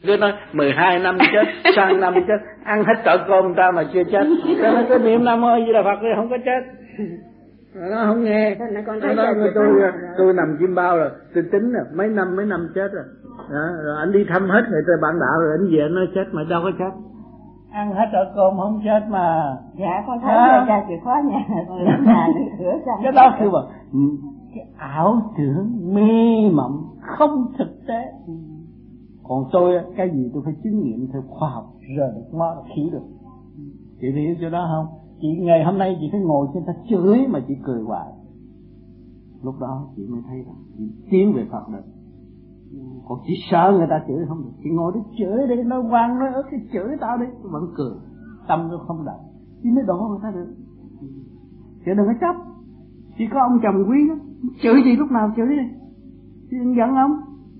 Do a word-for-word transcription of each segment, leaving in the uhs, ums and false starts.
Cứ nói mười hai năm chết, sang năm chết, ăn hết trọi cơm ta mà chưa chết. Nó cái niệm Nam Mô Di Đà Phật thì không có chết. Nó không nghe. Nó nói tôi tôi nằm chim bao rồi, tôi tính rồi, mấy năm mấy năm chết rồi. Đó, rồi anh đi thăm hết người ta bạn đạo rồi anh về anh nói chết mà đâu có chết. Ăn hết trọi cơm không chết mà. Dạ con thấy à. Cha chìa khóa nhà con làm nhà để sửa xong. Cái đóคือmà cái ảo tưởng mê mộng không thực tế. Còn tôi cái gì tôi phải chứng nghiệm theo khoa học rồi được mò được khí được. Chị hiểu chỗ đó không? Chị ngày hôm nay chị phải ngồi trên ta chửi mà chị cười hoài. Lúc đó chị mới thấy rằng chị tiến về Phật được. Còn chị sợ người ta chửi không được. Chị ngồi đó chửi đi, nó vang nó ớt cái chửi tao đi, tôi vẫn cười. Tâm tôi không động. Chị mới đổ người ta được. Chị đừng có chấp. Chỉ có ông chồng quý đó, chửi gì lúc nào chửi đi. Chị đừng giận ông.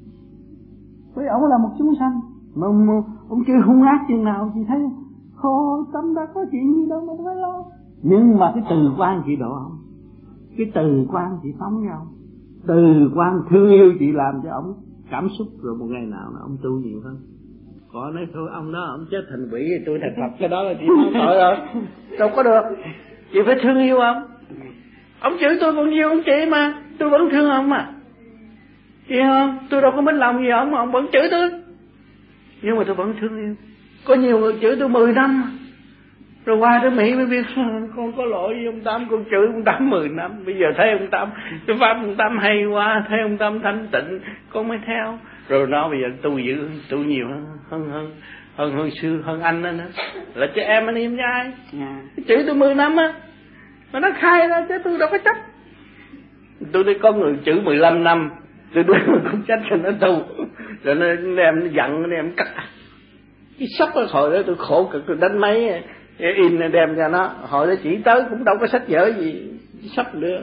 Bởi ông là một chúng sanh. Mà ông, ông chửi hung ác chừng nào chị thấy khổ tâm đã có chuyện gì đâu mà phải lo. Nhưng mà cái từ quan chị độ ông. Cái từ quan chị phóng với ông. Từ quan thương yêu chị làm cho ông cảm xúc, rồi một ngày nào ông tu nhiều hơn. Có nói thôi ông đó ông chết thành quỷ thì tôi thành Phật, cái đó là chị không tội rồi. Đâu có được. Chị phải thương yêu ông. Ông chửi tôi còn nhiều ông chị mà, tôi vẫn thương ông mà. Chị không? Tôi đâu có mất lòng gì ông mà ông vẫn chửi tôi. Nhưng mà tôi vẫn thương yêu. Có nhiều người chửi tôi mười năm rồi qua tới Mỹ mới biết con có lỗi với ông Tám, con chửi ông Tám mười năm. Bây giờ thấy ông Tám, cái pháp ông Tám hay quá, thấy ông Tám thanh tịnh, con mới theo. Rồi nó bây giờ tu dữ, tu nhiều hơn hơn hơn hơn hơn xưa, hơn anh đó nữa. Là cho em anh em với ai? Yeah. Chửi tôi mười năm á, mà nó khai ra chứ tôi đâu có chấp. Tôi đi có người chửi mười lăm năm, tôi đưa không trách cho nó tu, rồi nó đem nó giận, nó đem cắt. Cái sắp ở hồi đó tôi khổ cực, tôi đánh máy in đem cho nó, hồi đó chỉ tới cũng đâu có sách vở gì, sắp nữa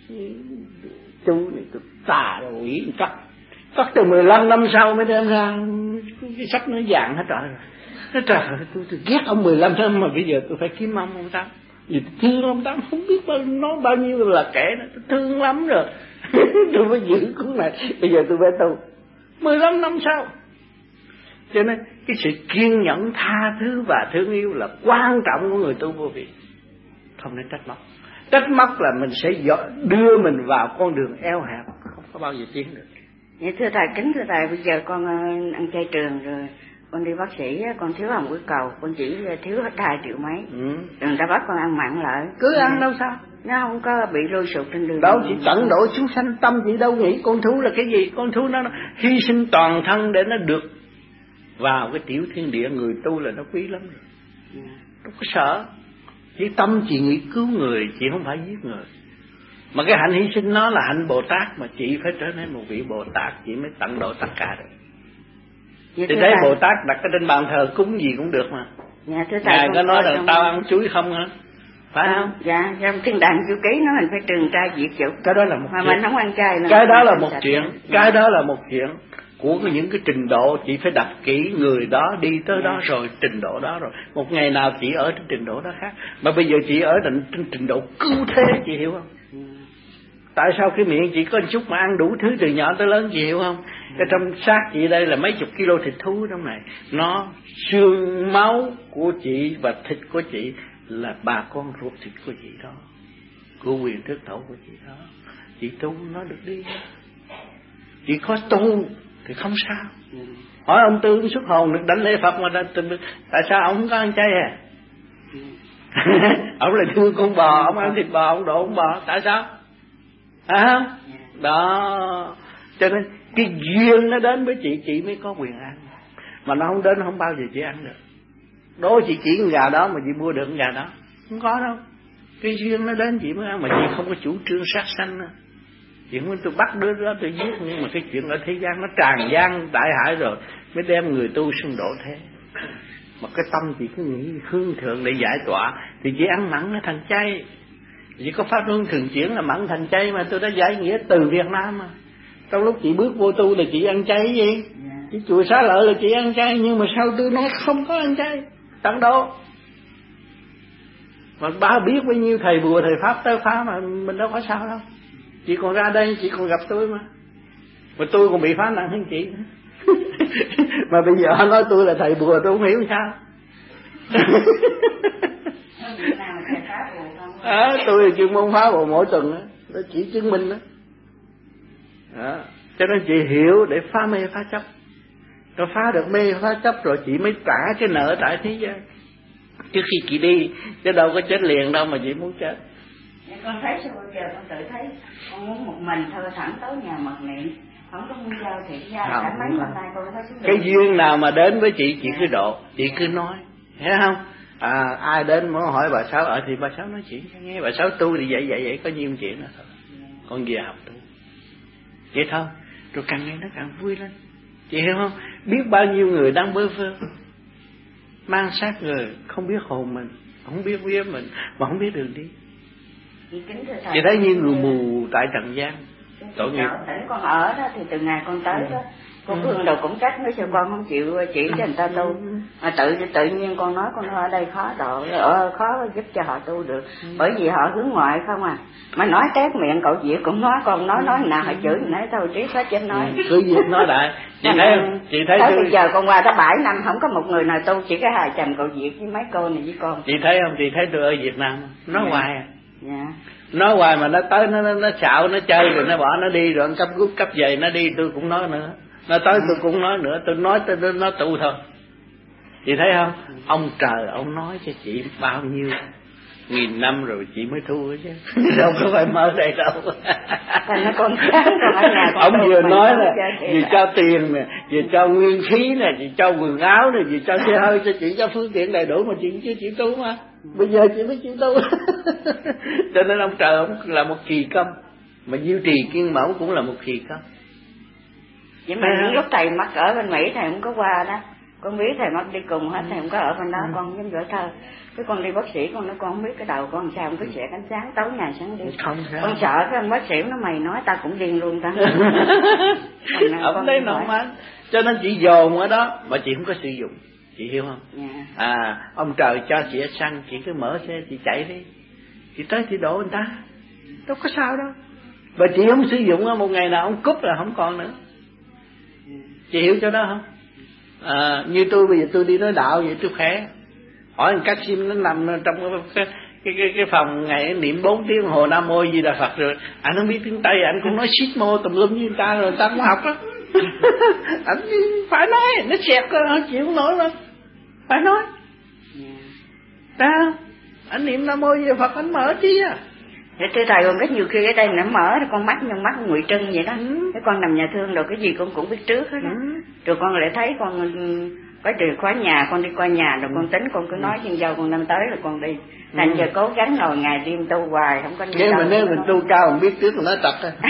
chú này tôi tà rồi quỷ cắt cắt từ mười lăm năm sau mới đem ra cái sách nó vàng hết trời rồi. Nó trời tôi, tôi ghét ông mười lăm năm mà bây giờ tôi phải kiếm ông ông Tám, vì tôi thương ông Tám không biết bao nó bao nhiêu là kẻ đó, tôi thương lắm rồi. Tôi phải giữ cuốn này, bây giờ tôi phải tu mười lăm năm sau. Cho nên cái sự kiên nhẫn, tha thứ và thương yêu là quan trọng của người tu vô vi. Không nên trách móc. Trách móc là mình sẽ đưa mình vào con đường eo hẹp, không có bao giờ tiến được. Dạ, thưa thầy, kính thưa thầy, bây giờ con ăn chay trường rồi, con đi bác sĩ, con thiếu hồng huyết cầu, con chỉ thiếu hết hai triệu mấy. Ừ. Rồi người ta bắt con ăn mặn lại. Cứ ăn đâu sao? Nó không có bị lôi sụt trên đường. Đâu, chỉ tận độ chúng sanh, tâm chị đâu nghĩ con thú là cái gì. Con thú nó, nó hy sinh toàn thân để nó được vào cái tiểu thiên địa. Người tu là nó quý lắm rồi. Yeah. Đâu có sợ. Chỉ tâm chị nghĩ cứu người, chị không phải giết người. Mà cái hạnh hy sinh nó là hạnh Bồ Tát, mà chị phải trở nên một vị Bồ Tát, chị mới tận độ tất cả được. Dạ, thì thấy thầy, Bồ Tát đặt cái trên bàn thờ cúng gì cũng được mà. Dạ, thưa thầy, Ngài có nói là trong... tao ăn chuối không hả? Phải à, không? Dạ, trong thiên đàng chữ ký nó mình phải trừng trai diệt dục. Cái đó là một mà chuyện. Mình không ăn chay nữa. Cái đó là một chuyện. Dạ. Cái đó là một chuyện của những cái trình độ. Chị phải đặt kỹ người đó đi tới dạ. đó rồi, trình độ đó rồi. Một ngày nào chị ở trên trình độ đó khác. Mà bây giờ chị ở trên trình độ cứu thế, chị hiểu không? Dạ. Tại sao cái miệng chị có một chút mà ăn đủ thứ từ nhỏ tới lớn, chị hiểu không? Dạ. Cái trong xác chị đây là mấy chục kilo thịt thú trong này. Nó xương máu của chị và thịt của chị là bà con ruột thịt của chị đó, của quyền thức tổ của chị đó. Chị tu nó được đi. Chị có tu thì không sao. Ừ. Hỏi ông Tư ông xuất hồn được đánh lễ Phật mà đã, tại sao ông không có ăn chay à? Ừ. Ông là thương con bò, ông ăn thịt bò, ông độ con bò, tại sao? À không? Đó. Cho nên cái duyên nó đến với chị, chị mới có quyền ăn. Mà nó không đến không bao giờ chị ăn được. Đố chị chỉ con gà đó mà chị mua được con gà đó, không có đâu. Cái duyên nó đến chị mới ăn, mà chị không có chủ trương sát sanh nữa. Chị không tôi bắt đứa đó tôi giết, nhưng mà cái chuyện ở thế gian nó tràn gian đại hải rồi mới đem người tu xung độ thế. Mà cái tâm chị cứ nghĩ hương thượng để giải tỏa thì chị ăn mặn nó thành chay. Chỉ có pháp luân thường chuyển là mặn thành chay, mà tôi đã giải nghĩa từ Việt Nam mà. Trong lúc chị bước vô tu là chị ăn chay gì? Chị chùa Xá Lợi là chị ăn chay, nhưng mà sao tôi nói không có ăn chay tận độ. Mà ba biết bao nhiêu thầy bùa thầy pháp tới phá mà mình đâu có sao đâu. Chị còn ra đây chị còn gặp tôi mà, mà tôi còn bị phá nặng hơn chị. Mà bây giờ họ nói tôi là thầy bùa, tôi không hiểu sao. À, tôi là chuyên môn phá bùa mỗi tuần đó. Nó chỉ chứng minh đó. Đó. Cho nên chị hiểu để phá mê phá chấp. Rồi phá được mê phá chấp rồi chị mới trả cái nợ tại thế gian. Trước khi chị đi, chứ đâu có chết liền đâu mà chị muốn chết. Con thấy sao bây giờ con tự thấy con muốn một mình thôi, thẳng tới nhà mật niệm, không có muốn giao thiện giao cả mấy năm nay con thấy cái duyên nào mà đến với chị chị cứ độ, chị cứ nói, hiểu không? À, ai đến muốn hỏi bà Sáu ở thì bà Sáu nói chuyện cho nghe, bà Sáu tu thì vậy vậy vậy có nhiêu chuyện đó thôi. Con về học tu vậy thôi, rồi càng ngày nó càng vui lên, chị hiểu không? Biết bao nhiêu người đang bơ vơ mang xác người, không biết hồn mình, không biết vía mình, mà không biết đường đi. Chị thấy như người mù tại trần gian, tội nghiệp. Tỉnh con ở đó thì từ ngày con tới đó, con Phương đầu cũng trách nói sao con không chịu chỉ cho người ta tu, mà tự tự nhiên con nói con ở đây khó độ, ở khó giúp cho họ tu được, bởi vì họ hướng ngoại không à, mà nói tét miệng cậu Diệu cũng nói, con nói nói nào họ chửi nãy thôi trí hết trên nói. Cứ việc nói lại. Chị thấy chị thấy tới bây giờ con qua đã bảy năm không có một người nào tu, chỉ có hai chồng cậu Diệu với mấy cô này với con. Chị thấy không? Chị thấy tôi ở Việt Nam nói hoài à. Dạ. Nói hoài mà nó tới nó nó, nó xạo nó chơi rồi nó bỏ nó đi rồi nó cấp rút cấp về nó đi, tôi cũng nói nữa. Nó tới tôi cũng nói nữa, tôi nói tôi nó, nó tu thôi. Chị thấy không? Ông trời ông nói cho chị bao nhiêu nghìn năm rồi chị mới thu chứ. Đâu có phải mơ đây đâu. Thành nó con sáng còn ở nhà. Ông vừa nói là vừa cho tiền nè, vừa cho nguyên khí nè, vừa cho quần áo nè, vừa cho xe hơi cho chị, cho phương tiện đầy đủ mà chị chưa chị tu mà. Bây giờ chị mới chịu tu. Cho nên ông trời ông là một kỳ công, mà duy trì kiên mẫu cũng là một kỳ công. Vậy mà những lúc thầy mắc ở bên Mỹ thầy không có qua đó, con biết thầy mắc đi cùng hết, thầy không có ở bên đó, con không dám gửi thơ. Cái con đi bác sĩ con nói con không biết cái đầu con sao không có sẽ ánh sáng tối ngày sáng đi. Không sao. Con sợ cái ông bác sĩ nó mày nói ta cũng điên luôn ta. Ông đây nọ mà. Cho nên chị dồn ở đó mà chị không có sử dụng. Chị hiểu không? Yeah. À, ông trời cho chị ở xăng, chị cứ mở xe chị chạy đi, chị tới chị đổ người ta, đâu có sao đâu. Và chị không sử dụng, một ngày nào ông cúp là không còn nữa. Chị hiểu chỗ đó không? À, như tôi bây giờ tôi đi nói đạo vậy tôi khỏe, hỏi các sim nó nằm trong cái cái cái, cái phòng ngày niệm bốn tiếng hồ Nam Mô Di Đà Phật rồi anh không biết tiếng Tây, anh cũng nói shit mô tùm lum như người ta rồi người ta cũng học đó. Anh phải nói, nó xẹt nó chịu không nổi mà phải nói. Sao? Anh niệm Nam Mô Di Đà Phật anh mở chi à? Thế thưa thầy, còn rất nhiều khi ở đây nó mở con mắt nhưng mắt Ngụy Trân vậy đó. Ừ. Cái con nằm nhà thương rồi cái gì con cũng biết trước hết đó. Ừ. Rồi con lại thấy con có từ khóa nhà, con đi qua nhà rồi con tính con cứ nói trên dâu con năm tới rồi con đi. Thành ừ. giờ cố gắng ngồi ngày đêm tu hoài không có. Nhưng mà nếu mình tu cao mình biết trước là nó tập á.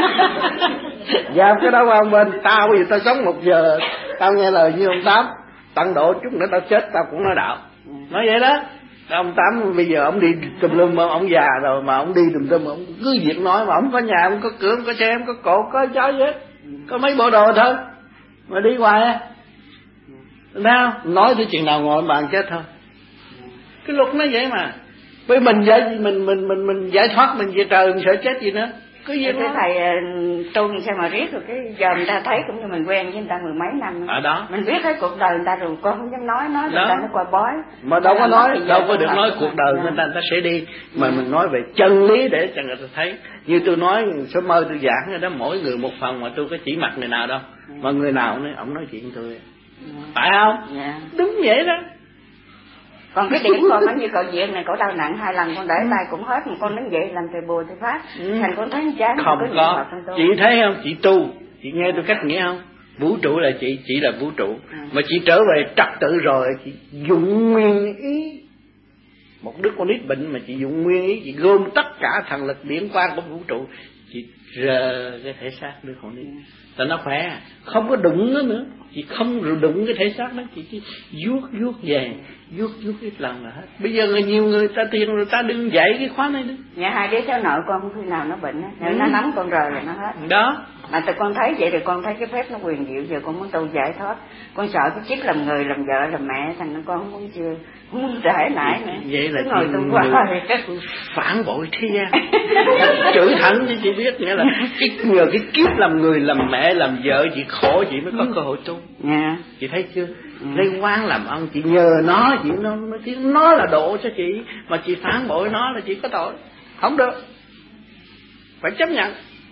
Dạ cái đó qua bên tao bây giờ tao sống một giờ, tao nghe lời như ông Tám, tận độ chút nữa tao chết tao cũng nói đạo. Ừ. Nói vậy đó. Ông Tám bây giờ ông đi tùm lum, ông già rồi mà ông đi tùm lum, ông cứ việc nói mà ông có nhà, ông có cửa, ông có xe, ông có cột, có chó gì hết, có mấy bộ đồ thôi mà đi hoài á. Nào nói tới chuyện nào ngồi bàn chết thôi. Cái luật nó vậy mà. Bởi mình giải mình mình mình mình giải thoát mình về trời, mình sợ chết gì nữa. Cứ gì cái thầy tu như sao mà riết rồi cái giờ người ta thấy cũng như mình quen với người ta mười mấy năm. Ở đó. Mình biết hết cuộc đời người ta rồi con không dám nói nói người ta nó qua bói. Mà đâu có nói, đâu có được nói cuộc đời người ta người ta sẽ đi, mà mình nói về chân lý để cho người ta thấy. Như tôi nói số mơ tôi giảng ở đó, mỗi người một phần mà tôi có chỉ mặt người nào đâu. Mà người nào nói ông nói chuyện tôi. Phải không? Yeah. Đúng vậy đó. Còn cái điểm con giống như cậu Diện này, cậu đau nặng hai lần con để tay cũng hết, mà con đứng dậy làm thầy bùa thầy pháp, ừ. thành con thấy chán. Không có, có. Chị thấy không, chị tu, chị nghe tôi cách nghĩa không? Vũ trụ là chị, chị là vũ trụ, ừ. mà chị trở về trật tự rồi, chị dụng nguyên ý. Một đứa con nít bệnh mà chị dụng nguyên ý, chị gom tất cả thần lực điển quang của vũ trụ, chị rờ cái thể xác đứa con nít. Tại nó khỏe, không có đụng nó nữa, chị không rồi đụng cái thể xác đó, chị chỉ vuốt vuốt về, vuốt vuốt ít lần là hết. Bây giờ người nhiều người ta tiền rồi ta đừng dạy cái khóa này nữa. Nhà hai đứa cháu nội con khi nào nó bệnh á, nếu ừ. nó nắm con rời là nó hết. Đó. Mà tụi con thấy vậy thì con thấy cái phép nó quyền diệu, giờ con muốn tu giải thoát. Con sợ cái chiếc làm người, làm vợ, làm mẹ, thành nó con không muốn chưa, không muốn trải nải nữa. Vậy là chị người phản bội thế gian. Chửi thẳng cho chị biết nghe nghĩa là cái nhờ cái kiếp làm người, làm mẹ, làm vợ chị khổ, chị mới có cơ hội tu. Yeah. Chị thấy chưa? Yeah. Lấy quan làm ông, chị nhờ nó, chị nó nó là độ cho chị, mà chị phản bội nó là chị có tội. Không được, phải chấp nhận.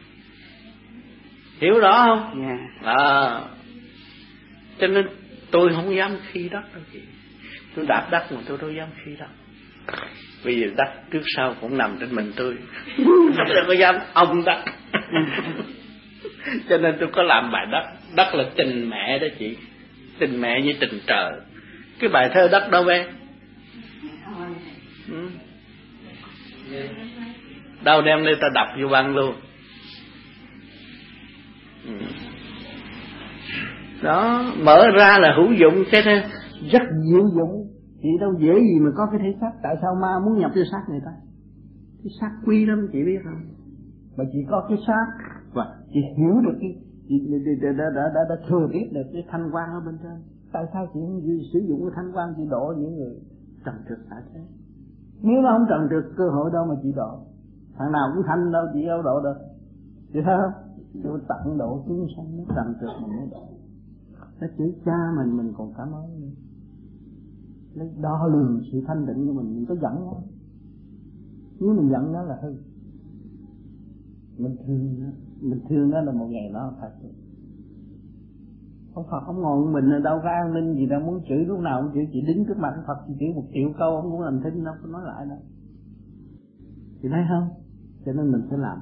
Hiểu rõ không? Yeah. À, cho nên tôi không dám khi đất đâu chị. Tôi đạp đất mà tôi đâu dám khi đất. Bây giờ đất trước sau cũng nằm trên mình tôi. Tôi đâu có dám ông đất. Cho nên tôi có làm bài đất. Đất là tình mẹ đó chị. Tình mẹ như tình trời. Cái bài thơ đất đâu bé? Ừ. Đâu đem đây ta đọc vô băng luôn. Ừ. Đó, mở ra là hữu dụng, thế nên rất diệu dụng. Chị đâu dễ gì mà có cái thể xác. Tại sao ma muốn nhập vô xác người ta? Cái xác quý lắm chị biết không? Mà chị có cái xác và chị hiểu được cái chị đã đã đã đã, đã thừa biết được cái thanh quan ở bên trên. Tại sao chị không sử dụng cái thanh quan chị độ những người trần trượt xả thế? Nếu nó không trần trượt cơ hội đâu mà chị độ. Thằng nào cũng thanh đâu chị đâu độ được. Chị thấy không? Tôi tận độ chúng sanh nó trần trượt mình mới độ. Nó chửi cha mình mình còn cảm ơn nữa. Lấy đo lường sự thanh định của mình, mình có giận nó. Nếu mình giận nó là hư. Mình thương nó, mình thương nó là một ngày nó phải. Ông Phật không ngồi mình ở đâu có an ninh gì đâu, muốn chửi lúc nào cũng chửi. Chị đứng trước mặt Phật chị chửi một triệu câu ông cũng làm thinh đâu có nói lại đâu. Chị thấy không? Cho nên mình phải làm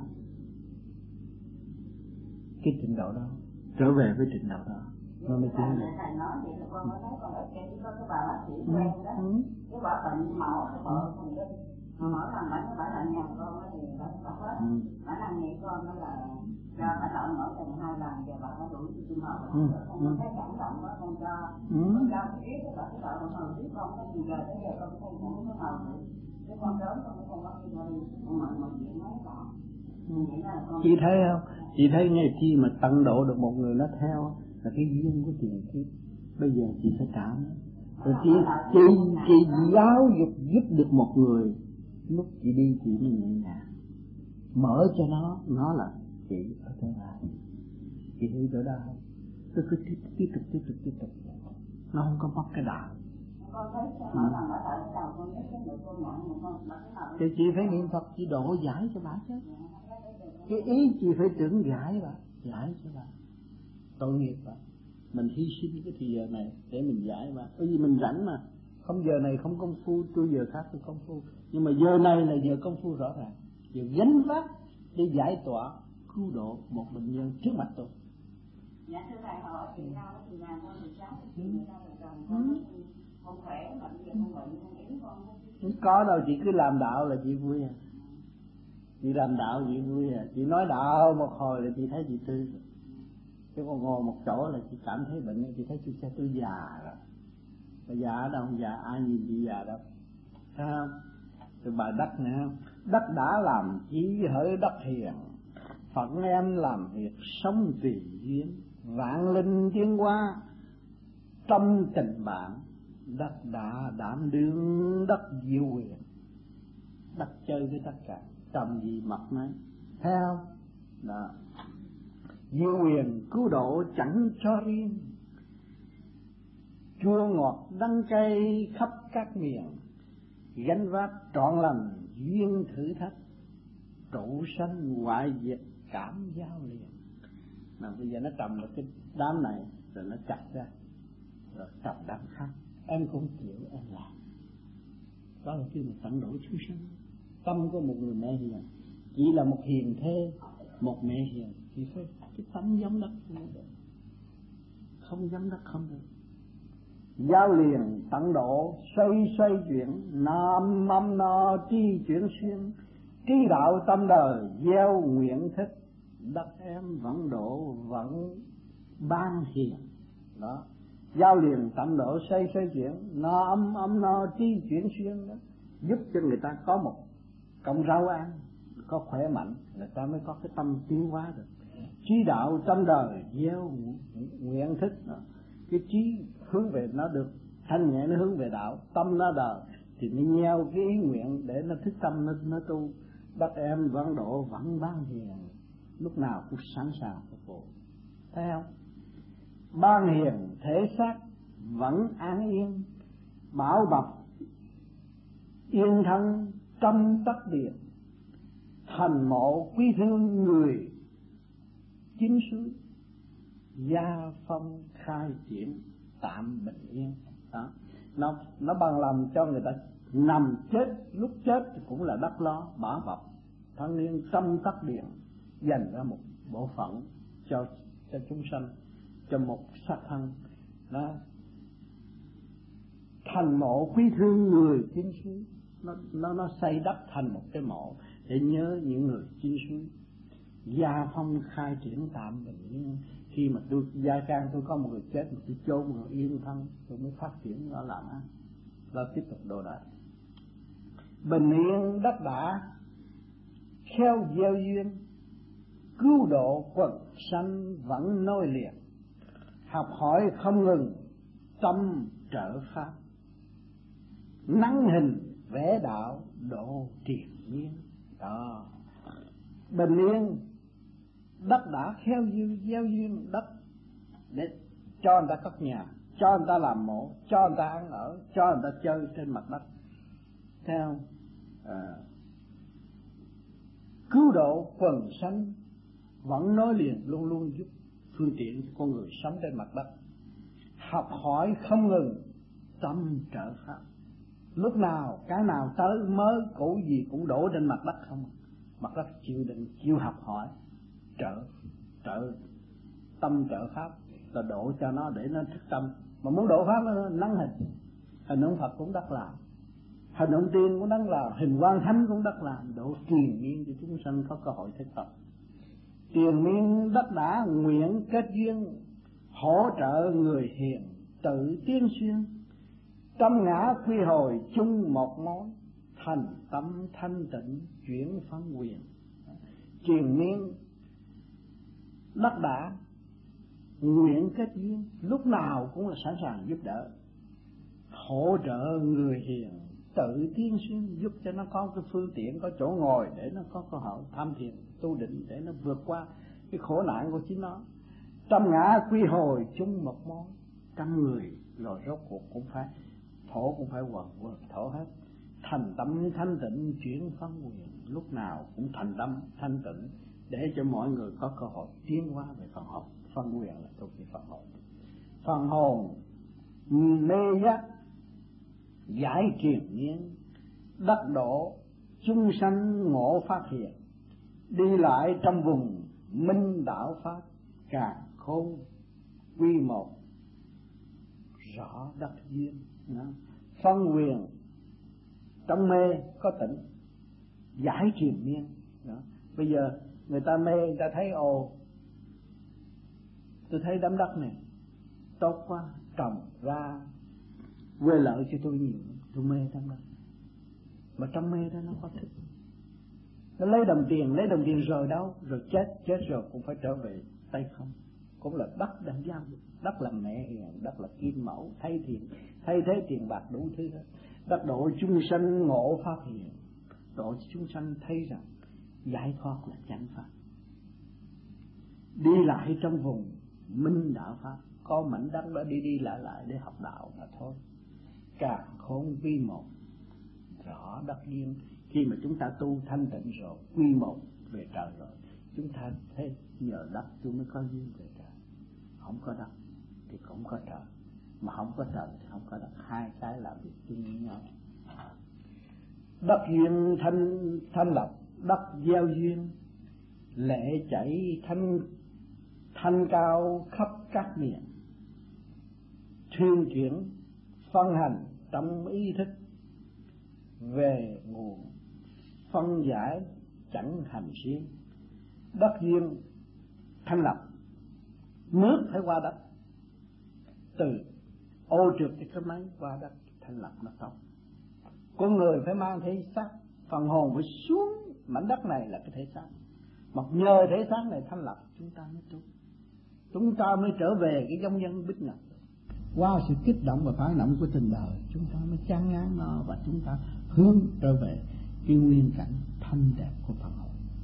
cái trình độ đó, trở về với trình độ đó. Nó mới tiến được. Thầy nói vậy là con mới thấy con ở trên có cái bà bác sĩ quen đó, cái bà bệnh mổ cái vợ thằng Linh, mà mỗi lần bà nó bảo là nhà con á thì bà bà hết, bà đang nghĩ con nó là cho bà lợn mổ từng hai lần và bà đã đuổi đi mổ, con thấy cảm động quá con cho, con cho biết cái bà cái vợ mà hồi biết con cái gì giờ tới giờ con không không có màu nữa, cái con lớn con con có đi ra đi, con mọi mọi chuyện nói rõ. Chị thấy không? Chị thấy ngay khi mà tận độ được một người nó theo là cái duyên của tiền kiếp. Bây giờ chị phải trả nó. Rồi chị, chị, chị giáo dục giúp được một người. Lúc chị đi chị mới nhẹ nhàng mở cho nó, nó là chị ở tương lai. Chị hiểu chỗ đó không? Tôi cứ tiếp, tiếp tục tiếp tục tiếp tục. Nó không có mất cái đạo. Thì chị phải niệm Phật, chị độ giải cho bà chứ. Cái ý chị phải tưởng giải bà, giải cho bà. Tội nghiệp bà. Mình hy sinh cái thời giờ này để mình giải bà. Bởi vì mình rảnh mà. Không giờ này không công phu, tôi giờ khác tôi công phu. Nhưng mà giờ này là giờ công phu rõ ràng. Giờ gánh vác để giải tỏa, cứu độ một bệnh nhân trước mặt tôi. Dạ thưa thầy, hỏi chị nào thì nhà con thì cháu thì người ta là chồng con không khỏe mà bây giờ con bệnh con yếu con. Không có đâu, chị cứ làm đạo là chị vui à. Chị làm đạo chị vui à. Chị nói đạo một hồi là chị thấy chị tươi. Chứ còn ngồi một chỗ là chị cảm thấy bệnh, chị thấy tôi sẽ tôi già rồi. Mà già ở đâu, già ai nhìn chị già đâu. Thấy không? Từ bài đất này không? Đất đã làm chỉ hỡi đất hiền, phận em làm việc sống tùy duyên, vạn linh tiến hóa tâm tình bạn. Đất đã đảm đương đất diệu quyền, đất chơi với tất cả, trồng gì mọc nấy. Thấy không? Đó. Diệu quyền cứu độ chẳng cho riêng, chua ngọt đắng cay khắp các miền, gánh vác trọn lành duyên thử thách, trụ sanh ngoại diệt cảm giao liền. Mà bây giờ nó trồng được cái đám này rồi nó chặt ra, rồi trồng đám khác. Em cũng chịu em làm. Đó là khi mà tận độ chúng sanh. Tâm của một người mẹ hiền, chỉ là một hiền thê, một mẹ hiền thì phải cái tấm giống đất không được, không giống đất không được. Giao liền tận độ xoay xoay chuyển, nam mâm no tri chuyển xuyên, tri đạo tâm đời gieo nguyện thích, đất em vẫn độ vẫn ban hiền. Đó, giao liền tận độ xoay xoay chuyển, nam âm no tri chuyển xuyên đó, giúp cho người ta có một công rau ăn, có khỏe mạnh, người ta mới có cái tâm tiến hóa được. Trí đạo tâm đời gieo nguyện thích đó. Cái trí hướng về nó được thanh nhẹ, nó hướng về đạo, tâm nó đời thì nó gieo cái ý nguyện để nó thức tâm nó, nó tu. Đất em vẫn độ vẫn ban hiền, lúc nào cũng sẵn sàng phục vụ. Thấy không? Ban hiền thể xác vẫn an yên, bảo bọc yên thân trăm tất điện, thành mộ quý thương người chính xứ, gia phong khai triển tạm bình yên. Đó, nó nó bằng lòng cho người ta nằm chết, lúc chết thì cũng là đắc lo bảo bọc thân niên trăm tất điện, dành ra một bộ phận cho cho chúng sanh, cho một sắc thân. Đó, thành mộ quý thương người chính xứ, nó nó nó xây đắp thành một cái mộ để nhớ những người chính xứ. Gia phong khai triển tạm bình yên, khi mà tôi gia can tôi có một người chết mà tôi chôn một người yên thân, tôi mới phát triển nó làm ăn, nó tiếp tục đồ đại. Bình yên đất đã khéo gieo duyên, cứu độ quần sanh vẫn nối liền, học hỏi không ngừng tâm trợ pháp, nắng hình vẽ đạo độ triền nhiên. Đó, bình yên đất đã khéo gieo duyên đất để cho người ta cất nhà, cho người ta làm mộ, cho người ta ăn ở, cho người ta chơi trên mặt đất. Theo à, cứu độ quần sanh vẫn nối liền, luôn luôn giúp phương tiện cho con người sống trên mặt đất. Học hỏi không ngừng tâm trợ pháp, lúc nào cái nào tới mới cũ gì cũng đổ trên mặt đất không. Mặt đất chịu định, chịu học hỏi, trợ trợ tâm trợ pháp là đổ cho nó để nó thức tâm. Mà muốn độ pháp nó nắng hình, hình ông Phật cũng đắc làm, hình ông Tiên cũng đắc làm, hình Quan Thánh cũng đắc làm, độ triền miên cho chúng sanh có cơ hội thức tâm. Triền miên đất đã nguyện kết duyên, hỗ trợ người hiền tự tiến xuyên, tâm ngã quy hồi chung một mối, thành tâm thanh tịnh chuyển phân quyền. Triền miên đất đã nguyện kết duyên, lúc nào cũng là sẵn sàng giúp đỡ, hỗ trợ người hiền tự tiến xuyên, giúp cho nó có cái phương tiện, có chỗ ngồi để nó có cơ hội tham thiền tu định, để nó vượt qua cái khổ nạn của chính nó. Tâm ngã quy hồi chung một mối, trăm người rồi rốt cuộc cũng phải thổ, cũng phải quần quần thổ hết. Thành tâm thanh tịnh chuyển phân quyền, lúc nào cũng thành tâm thanh tịnh để cho mọi người có cơ hội tiến hóa về phần hồn. Phân quyền là thuộc về phần hồn. Phần hồn mê giác giải triền miên, đắc độ chung sanh ngộ phát hiện, đi lại trong vùng minh đạo pháp, càng khôn quy một rõ đắc duyên. Phân quyền trong mê có tỉnh, giải triền miên. Đó. Bây giờ người ta mê, người ta thấy ồ, tôi thấy đám đất này tốt quá, trồng ra quê lợi cho tôi nhiều, tôi mê đám đất. Mà trong mê đó nó có thích, nó lấy đồng tiền, lấy đồng tiền rồi đâu, rồi chết, chết rồi cũng phải trở về tay không. Cũng là đất đang giao, đất là mẹ hiền, đất là kim mẫu, thay tiền, thay thế tiền bạc đủ thứ hết. Đất độ chúng sanh ngộ pháp hiền, độ chúng sanh thấy rằng giải thoát là chánh pháp, đi lại trong vùng minh đạo pháp, có mảnh đất đó đi đi lại lại để học đạo mà thôi. Càng khôn quy một rõ đắc duyên. Khi mà chúng ta tu thanh tịnh rồi, quy một về trời rồi, chúng ta thấy nhờ đất tôi mới có duyên về trời. Không có đất thì cũng có trời, mà không có trời thì không có đất, hai cái làm việc chung với nhau. Đất duyên thanh thanh lập, đất gieo duyên lệ chảy thanh thanh cao khắp các miền, thuyên chuyển phân hành trong ý thức, về nguồn phân giải chẳng hành xuyên. Đất duyên thanh lập, nước phải qua đất, từ ô trượt cái cái máy qua đất thanh lập nó tốt. Con người phải mang thể xác, phần hồn phải xuống mảnh đất này là cái thể xác, mà nhờ thể xác này thanh lập chúng ta mới tu, chúng ta mới trở về cái giống nhân bích ngọc. Qua sự kích động và phản động của tình đời, chúng ta mới chán ngán nó và chúng ta hướng trở về cái nguyên cảnh thanh đẹp của phần hồn.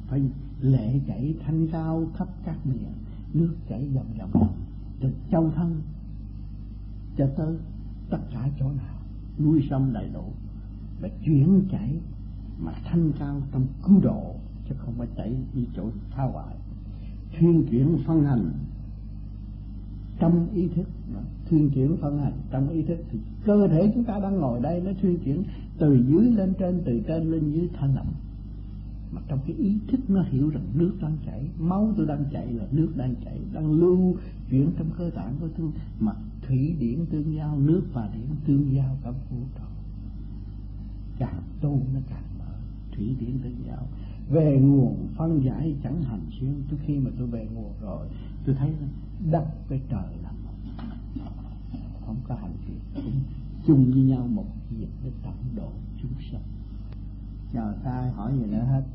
phải lệ chảy thanh cao khắp các miền, nước chảy dòng dòng từ châu thân cho tới tất cả chỗ nào núi sông đầy đủ, và chuyển chảy mà thanh cao trong cứu độ, chứ không phải chảy đi chỗ phá hoại. Thuyên chuyển phân hành trong ý thức, thuyên chuyển phân hành trong ý thức thì cơ thể chúng ta đang ngồi đây nó thuyên chuyển từ dưới lên trên, từ trên lên dưới thanh lọc. Mà trong cái ý thức nó hiểu rằng nước đang chảy, máu tôi đang chạy là nước đang chảy, đang lưu chuyển trong cơ tạng của tôi, mà thủy điển tương giao, nước và điển tương giao cả vũ trụ. Càng tu nó càng mở, thủy điển tương giao. Về nguồn phân giải chẳng hành xuyên. Trước khi mà tôi về nguồn rồi, tôi thấy đất với trời là một, không có hành xuyên, chung với nhau một việc để tận độ chúng sanh. Chờ ta hỏi gì nữa hết.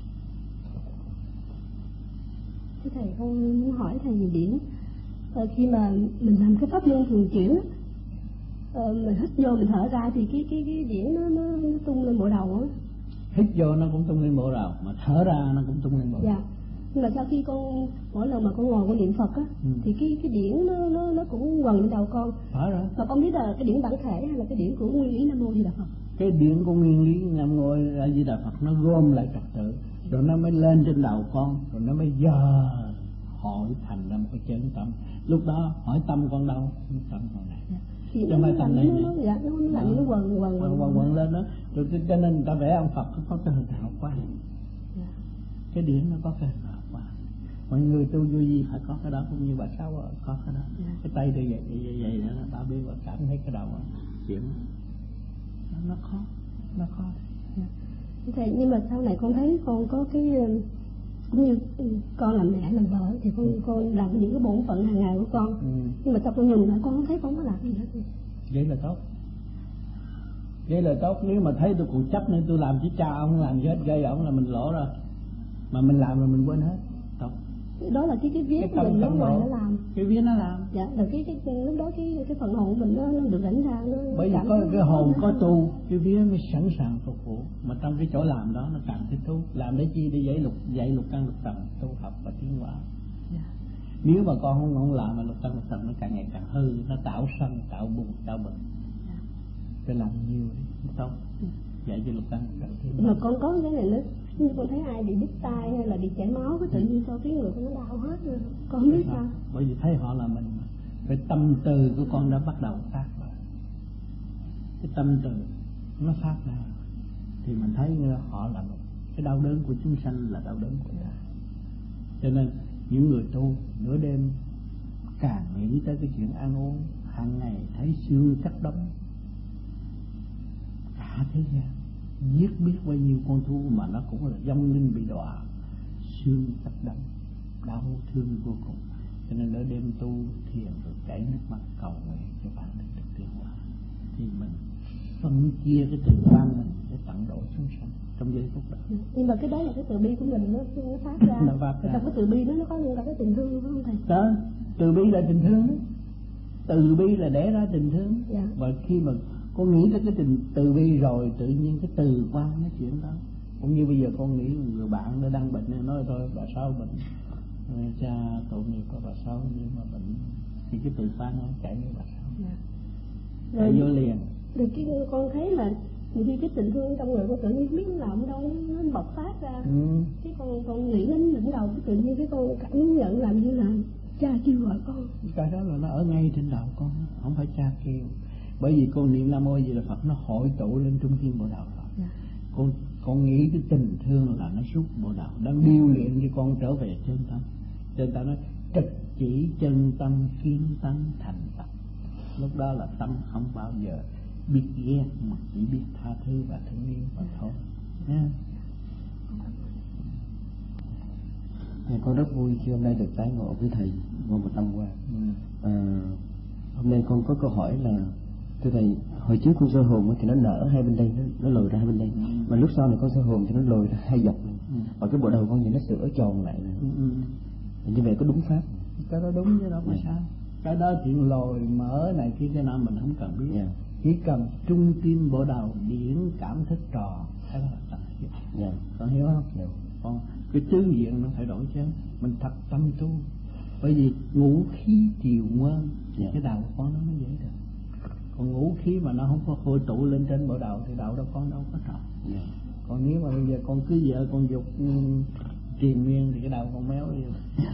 Thưa thầy, con muốn hỏi thầy về điển. Ờ, khi mà mình làm cái pháp luân thường chuyển, ờ, mình hít vô mình thở ra thì cái cái cái điển nó, nó, nó tung lên bộ đầu á. Hít vô nó cũng tung lên bộ đầu, mà thở ra nó cũng tung lên bộ đầu. Dạ. Nhưng mà sau khi con mỗi lần mà con ngồi con niệm Phật á, ừ. thì cái cái điển nó nó nó cũng quần lên đầu con. Phải rồi. Mà con biết là cái điển bản thể hay là cái điển của nguyên lý Nam Mô Di Đà Phật? Cái điển của nguyên lý Nam Mô A Di Đà Phật nó gom lại trật tự, rồi nó mới lên trên đầu con, rồi nó mới giờ hội thành ra một cái chân tâm. Lúc đó hỏi tâm con đâu? Tâm con này. Dạ. Thì nó, nó, nó, nó, nó, dạ, nó, nó, nó quần quần quần quần quần lên đó. Rồi cho nên người ta vẽ ông Phật có cái hình hào quang. Dạ. Cái điển nó có cái hình hào quang. Mọi người tu vô gì phải có cái đó, cũng như bà Sáu có cái đó. Dạ. Cái tay tôi vậy vậy vậy đó, bà biết bà cảm thấy cái đầu chuyển nó, nó khó, nó khó. Dạ. Thế nhưng mà sau này con thấy con có cái cũng như con làm mẹ làm vợ thì con ừ. con làm những cái bổn phận hàng ngày của con, ừ. nhưng mà sau con nhìn lại con không thấy con có làm gì hết. Vậy là tốt, vậy là tốt. Nếu mà thấy tôi còn chấp nên tôi làm chứ cha ông làm gì hết, gây ổng là mình lỗ rồi, mà mình làm rồi mình quên hết. Tốt. Đó là cái cái vía của mình, nó ngoài nó làm, cái vía nó làm. Dạ, là cái cái lúc đó cái cái phần hồn của mình nó, nó được rảnh ra, nó bởi vì có cái hồn có tu, cái vía mới sẵn sàng phục vụ. Mà trong cái chỗ làm đó nó càng thích thú. Làm để chi? Để dạy lục dạy lục căn lục trần, tu học và tiến hóa. Dạ. Nếu mà con không không làm mà lục căn lục trần nó càng ngày càng hư, nó tạo sân, tạo buồn, tạo bệnh. Dạ. Phải làm nhiều đi, không tốt. Dạ. Dạy cho lục căn lục trần. Mà con có cái này nữa. Nhưng con thấy ai bị đứt tay hay là bị chảy máu, cái tự nhiên sao cái người con nó đau hết rồi. Con không biết sao. Bởi vì thấy họ là mình, cái tâm từ của con đã bắt đầu phát rồi. Cái tâm từ nó phát ra thì mình thấy họ là mình. Cái đau đớn của chúng sanh là đau đớn của ta. Cho nên những người tu nửa đêm càng nghĩ tới cái chuyện ăn uống, hàng ngày thấy xương cắt đóng cả thế gian, giết biết bao nhiêu con thú mà nó cũng là vong linh bị đọa, xương cắt đóng, đau thương vô cùng. Cho nên ở đêm tu thiền rồi chảy nước mắt cầu nguyện cho bạn được tiến hóa, thì mình phân chia cái từ quan mình để tận độ chúng sanh trong giây phút đó. Nhưng mà cái đó là cái từ bi của mình, nó, nó phát ra. Nó phát ra. Trong cái từ bi đó nó có luôn cả cái tình thương, phải không thầy? Đó, từ bi là tình thương. Từ bi là đẻ ra tình thương. Dạ. Và khi mà con nghĩ tới cái tình từ bi rồi, tự nhiên cái từ quan nó chuyển đó. Cũng như bây giờ con nghĩ người bạn nó đang bệnh nên nói thôi bà Sáu bệnh, cha tội nghiệp của bà Sáu nhưng mà bệnh, thì cái từ quan nó chạy với bà Sáu. Dạ. Chạy vô liền. Rồi cái con thấy là nhiều khi cái tình thương trong người con tự nhiên biết nó làm đâu nó, nó bộc phát ra. Ừ. Cái con con nghĩ đến đỉnh đầu cái tự nhiên cái con cảm nhận làm như là cha kêu gọi con. Cái đó là nó ở ngay trên đầu con, không phải cha kêu. Bởi vì con niệm Nam Mô Di Đà Phật nó hội tụ lên trung tâm bộ đầu rồi. Dạ. Con con nghĩ cái tình thương là nó rút bộ đầu, đang điêu luyện cho con trở về chân tâm. Chân tâm nói trực chỉ chân tâm kiến tánh thành tập. Lúc đó là tâm không bao giờ biết ghét mà chỉ biết tha thứ và thương yêu và thôi. Nha. Yeah. Con rất vui khi hôm nay được tái ngộ với thầy qua một năm qua. Ừ. À, hôm nay con có câu hỏi là thưa thầy, hồi trước con sơ hồn thì nó nở hai bên đây, nó, nó lồi ra hai bên đây, ừ. mà lúc sau này con sơ hồn thì nó lồi ra hai dọc, ừ. và cái bộ đầu con thì nó sửa tròn lại. Ừ. Ừ. Như vậy có đúng pháp? Cái đó đúng chứ đâu mà yeah. sao? Cái đó chuyện lồi mở này kia cái nào mình không cần biết. Yeah. Chỉ cần trung tim bộ đầu điển cảm thức tròn, cái đó là cần thiết. Yeah. Con hiểu không? Yeah. Còn cái tứ diện nó phải đổi chứ, mình thật tâm tu. Bởi vì ngũ khí triều ngoan thì cái đạo của con nó mới dễ được. Còn ngũ khí mà nó không có hội tụ lên trên bộ đạo thì đạo đâu con đâu có trọn. Yeah. Còn nếu mà bây giờ con cứ vợ con dục triền miên thì cái đạo con méo đi.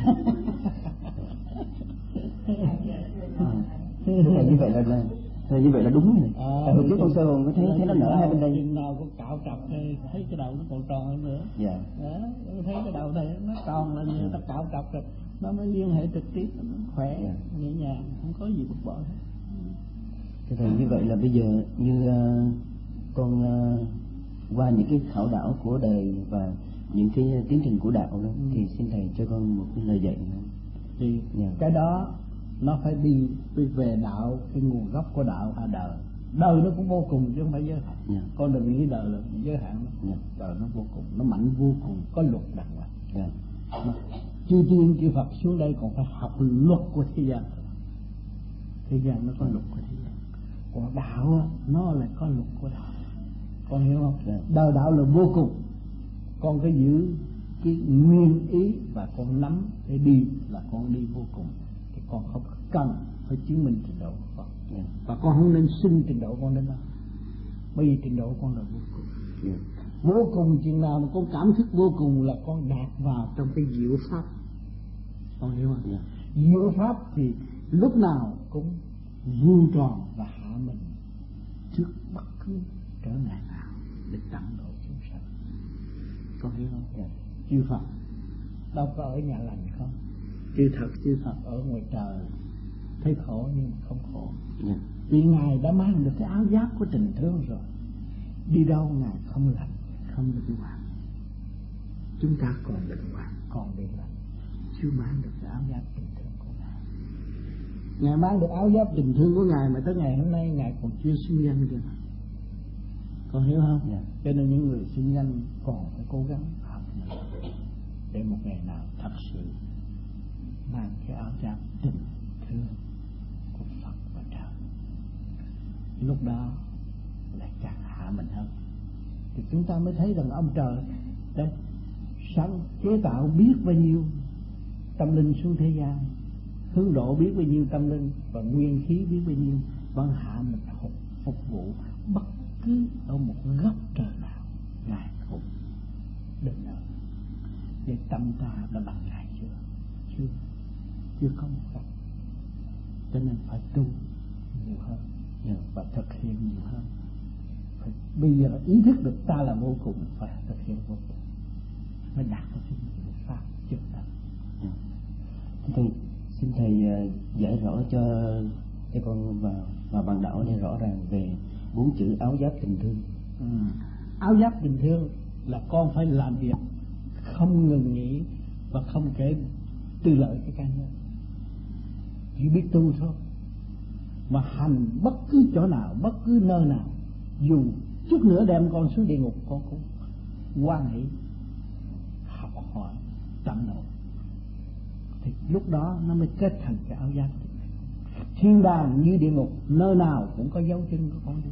Là như vậy là, là, là như vậy là đúng rồi. À, hồi trước con sơ hồn có thấy thấy nó nở hai bên đây. Chừng nào con cạo trọc thì thấy cái đầu nó còn tròn hơn nữa. Dạ. Đó, thấy cái đầu này nó tròn là như ta cạo trọc rồi nó mới liên hệ trực tiếp, nó khỏe, yeah. nhẹ nhàng, không có gì bực bội hết. Thế thì như vậy là bây giờ như uh, con uh, qua những cái khảo đảo của đời và những cái tiến trình của đạo đó, ừ. thì xin thầy cho con một cái lời dạy nữa. Thì yeah. cái đó nó phải đi, đi về đạo, cái nguồn gốc của đạo là đời. Đời nó cũng vô cùng chứ không phải giới hạn. Yeah. Con đừng nghĩ đời là giới hạn. Yeah. Đời nó vô cùng, nó mạnh vô cùng, có luật đàng hoàng. Yeah. Chư tiên chư Phật xuống đây còn phải học luật của thế gian. Thế gian nó có luật của thế gian. Còn đạo nó là có luật của đạo. Con hiểu không? Yeah. Đời đạo là vô cùng. Con phải giữ cái nguyên ý và con nắm để đi là con đi vô cùng. Thì con không cần phải chứng minh trình độ của con. Yeah. Và con không nên xin trình độ con đến đó. Bởi vì trình độ con là vô cùng. Yeah. Vô cùng chừng nào mà con cảm thức vô cùng là con đạt vào trong cái diệu pháp. Con hiểu không? Yeah. Diệu pháp thì lúc nào cũng vuông tròn và hạ mình trước bất cứ trở ngại nào để tận độ chúng sanh. Con hiểu không? Yeah. Chư Phật đâu có ở nhà lành không? Chư thật chư Phật ở ngoài trời thấy khổ nhưng mà không khổ. Yeah. Vì Ngài đã mang được cái áo giáp của tình thương rồi. Đi đâu Ngài không lạnh, không được hoạn. Chúng ta còn được hoạn, còn bị lạnh. Chưa mang được cái áo giáp tình thương của Ngài. Ngài mang được áo giáp tình thương của Ngài mà tới ngày hôm nay Ngài còn chưa xưng danh kìa. Con hiểu không? Yeah. Cho nên những người xưng danh còn phải cố gắng học để một ngày nào thật sự mang cái áo giáp tình thương của Phật và trời. Lúc đó lại càng hạ mình hơn. Thì chúng ta mới thấy rằng ông trời đấy sáng chế tạo biết bao nhiêu tâm linh xuống thế gian, hướng độ biết bao nhiêu tâm linh và nguyên khí biết bao nhiêu, vẫn hạ mình phục, phục vụ bất cứ ở một góc trời nào Ngài cũng đừng nào. Để tâm ta đã bằng Ngài chưa? Chưa, chưa có một góc. Cho nên phải tu nhiều hơn và thực hiện nhiều hơn. Phải, bây giờ ý thức được ta là vô cùng, phải thực hiện vô cùng mới đạt được cái diệu pháp chân thật. Thì xin thầy giải rõ cho cho con vào và bằng đạo để rõ ràng về bốn chữ áo giáp tình thương. Ừ. Áo giáp tình thương là con phải làm việc không ngừng nghỉ và không kể tư lợi cái cá nhân, chỉ biết tu thôi. Mà hành bất cứ chỗ nào, bất cứ nơi nào, dù chút nữa đem con xuống địa ngục con cũng hoan hỷ học hỏi tận độ. Thì lúc đó nó mới kết thành cái áo giáp. Thiên đàng như địa ngục, nơi nào cũng có dấu chân của con đi.